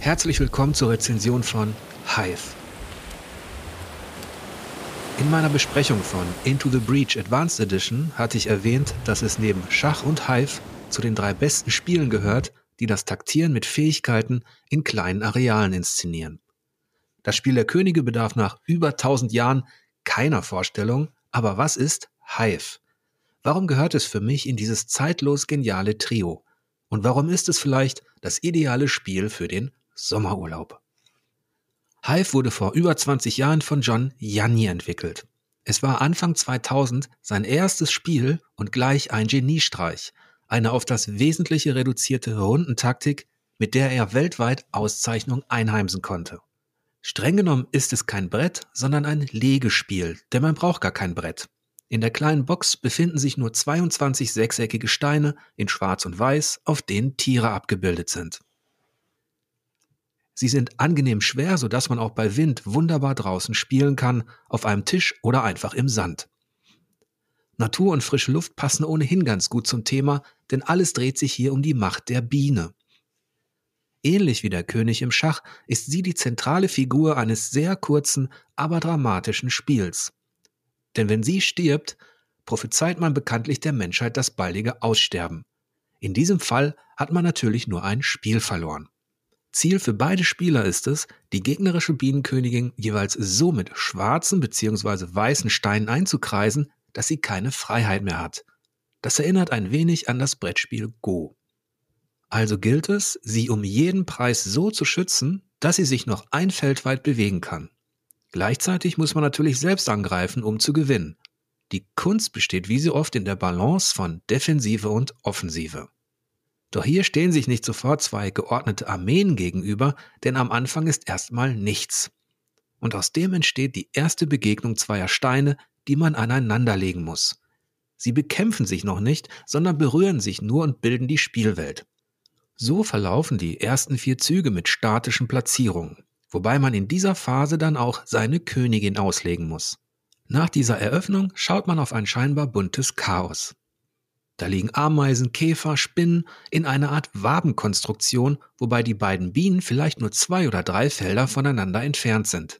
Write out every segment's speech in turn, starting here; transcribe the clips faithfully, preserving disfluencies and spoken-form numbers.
Herzlich willkommen zur Rezension von Hive. In meiner Besprechung von Into the Breach Advanced Edition hatte ich erwähnt, dass es neben Schach und Hive zu den drei besten Spielen gehört, die das Taktieren mit Fähigkeiten in kleinen Arealen inszenieren. Das Spiel der Könige bedarf nach über tausend Jahren keiner Vorstellung, aber was ist Hive? Warum gehört es für mich in dieses zeitlos geniale Trio? Und warum ist es vielleicht das ideale Spiel für den Sommerurlaub? Hive wurde vor über zwanzig Jahren von John Jani entwickelt. Es war Anfang zweitausend sein erstes Spiel und gleich ein Geniestreich, eine auf das Wesentliche reduzierte Rundentaktik, mit der er weltweit Auszeichnung einheimsen konnte. Streng genommen ist es kein Brett, sondern ein Legespiel, denn man braucht gar kein Brett. In der kleinen Box befinden sich nur zweiundzwanzig sechseckige Steine in Schwarz und Weiß, auf denen Tiere abgebildet sind. Sie sind angenehm schwer, sodass man auch bei Wind wunderbar draußen spielen kann, auf einem Tisch oder einfach im Sand. Natur und frische Luft passen ohnehin ganz gut zum Thema, denn alles dreht sich hier um die Macht der Biene. Ähnlich wie der König im Schach ist sie die zentrale Figur eines sehr kurzen, aber dramatischen Spiels. Denn wenn sie stirbt, prophezeit man bekanntlich der Menschheit das baldige Aussterben. In diesem Fall hat man natürlich nur ein Spiel verloren. Ziel für beide Spieler ist es, die gegnerische Bienenkönigin jeweils so mit schwarzen bzw. weißen Steinen einzukreisen, dass sie keine Freiheit mehr hat. Das erinnert ein wenig an das Brettspiel Go. Also gilt es, sie um jeden Preis so zu schützen, dass sie sich noch ein Feld weit bewegen kann. Gleichzeitig muss man natürlich selbst angreifen, um zu gewinnen. Die Kunst besteht wie so oft in der Balance von Defensive und Offensive. Doch hier stehen sich nicht sofort zwei geordnete Armeen gegenüber, denn am Anfang ist erstmal nichts. Und aus dem entsteht die erste Begegnung zweier Steine, die man aneinanderlegen muss. Sie bekämpfen sich noch nicht, sondern berühren sich nur und bilden die Spielwelt. So verlaufen die ersten vier Züge mit statischen Platzierungen, wobei man in dieser Phase dann auch seine Königin auslegen muss. Nach dieser Eröffnung schaut man auf ein scheinbar buntes Chaos. Da liegen Ameisen, Käfer, Spinnen in einer Art Wabenkonstruktion, wobei die beiden Bienen vielleicht nur zwei oder drei Felder voneinander entfernt sind.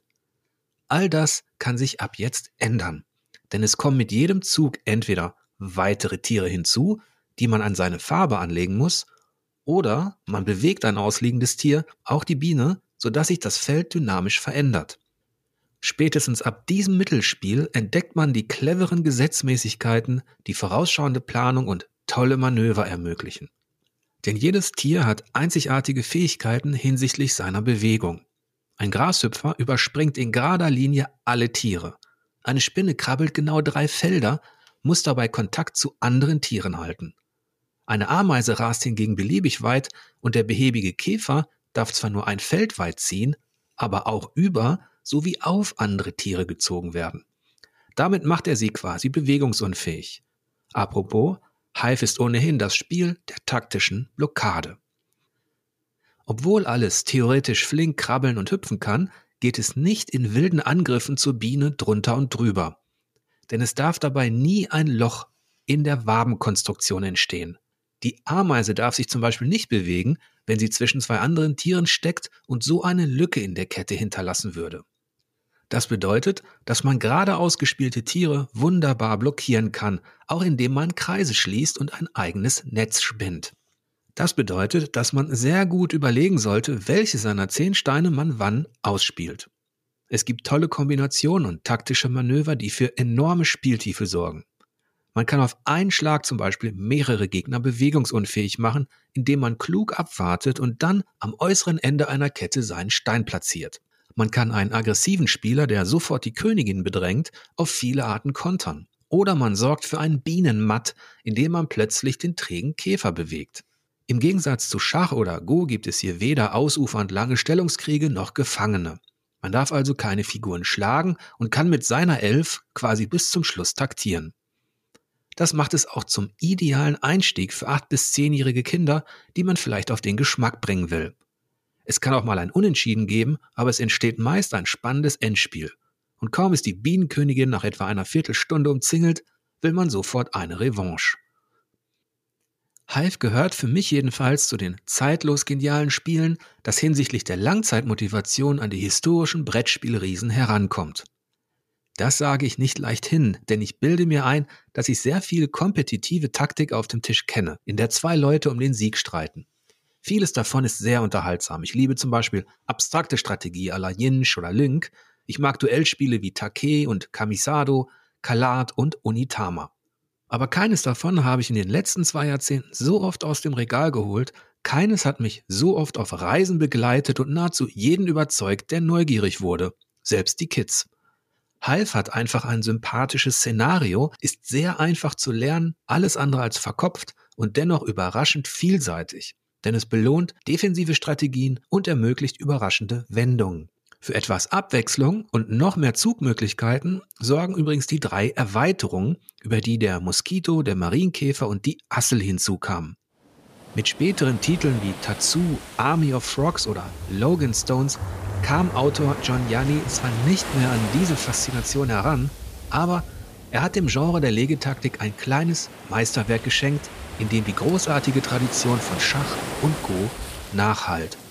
All das kann sich ab jetzt ändern, denn es kommen mit jedem Zug entweder weitere Tiere hinzu, die man an seine Farbe anlegen muss, oder man bewegt ein ausliegendes Tier, auch die Biene, sodass sich das Feld dynamisch verändert. Spätestens ab diesem Mittelspiel entdeckt man die cleveren Gesetzmäßigkeiten, die vorausschauende Planung und tolle Manöver ermöglichen. Denn jedes Tier hat einzigartige Fähigkeiten hinsichtlich seiner Bewegung. Ein Grashüpfer überspringt in gerader Linie alle Tiere. Eine Spinne krabbelt genau drei Felder, muss dabei Kontakt zu anderen Tieren halten. Eine Ameise rast hingegen beliebig weit und der behäbige Käfer darf zwar nur ein Feld weit ziehen, aber auch über sowie auf andere Tiere gezogen werden. Damit macht er sie quasi bewegungsunfähig. Apropos, Hive ist ohnehin das Spiel der taktischen Blockade. Obwohl alles theoretisch flink krabbeln und hüpfen kann, geht es nicht in wilden Angriffen zur Biene drunter und drüber. Denn es darf dabei nie ein Loch in der Wabenkonstruktion entstehen. Die Ameise darf sich zum Beispiel nicht bewegen, wenn sie zwischen zwei anderen Tieren steckt und so eine Lücke in der Kette hinterlassen würde. Das bedeutet, dass man gerade ausgespielte Tiere wunderbar blockieren kann, auch indem man Kreise schließt und ein eigenes Netz spinnt. Das bedeutet, dass man sehr gut überlegen sollte, welche seiner zehn Steine man wann ausspielt. Es gibt tolle Kombinationen und taktische Manöver, die für enorme Spieltiefe sorgen. Man kann auf einen Schlag zum Beispiel mehrere Gegner bewegungsunfähig machen, indem man klug abwartet und dann am äußeren Ende einer Kette seinen Stein platziert. Man kann einen aggressiven Spieler, der sofort die Königin bedrängt, auf viele Arten kontern. Oder man sorgt für einen Bienenmatt, indem man plötzlich den trägen Käfer bewegt. Im Gegensatz zu Schach oder Go gibt es hier weder ausufernd lange Stellungskriege noch Gefangene. Man darf also keine Figuren schlagen und kann mit seiner Elf quasi bis zum Schluss taktieren. Das macht es auch zum idealen Einstieg für acht- bis zehnjährige Kinder, die man vielleicht auf den Geschmack bringen will. Es kann auch mal ein Unentschieden geben, aber es entsteht meist ein spannendes Endspiel. Und kaum ist die Bienenkönigin nach etwa einer Viertelstunde umzingelt, will man sofort eine Revanche. Hive gehört für mich jedenfalls zu den zeitlos genialen Spielen, das hinsichtlich der Langzeitmotivation an die historischen Brettspielriesen herankommt. Das sage ich nicht leichthin, denn ich bilde mir ein, dass ich sehr viel kompetitive Taktik auf dem Tisch kenne, in der zwei Leute um den Sieg streiten. Vieles davon ist sehr unterhaltsam. Ich liebe zum Beispiel abstrakte Strategie à la Yinch oder Link. Ich mag Duellspiele wie Take und Kamisado, Kalat und Onitama. Aber keines davon habe ich in den letzten zwei Jahrzehnten so oft aus dem Regal geholt, keines hat mich so oft auf Reisen begleitet und nahezu jeden überzeugt, der neugierig wurde, selbst die Kids. Hive hat einfach ein sympathisches Szenario, ist sehr einfach zu lernen, alles andere als verkopft und dennoch überraschend vielseitig, denn es belohnt defensive Strategien und ermöglicht überraschende Wendungen. Für etwas Abwechslung und noch mehr Zugmöglichkeiten sorgen übrigens die drei Erweiterungen, über die der Moskito, der Marienkäfer und die Assel hinzukamen. Mit späteren Titeln wie Tatsu, Army of Frogs oder Logan Stones kam Autor John Yanni zwar nicht mehr an diese Faszination heran, aber er hat dem Genre der Legetaktik ein kleines Meisterwerk geschenkt, in dem die großartige Tradition von Schach und Go nachhallt.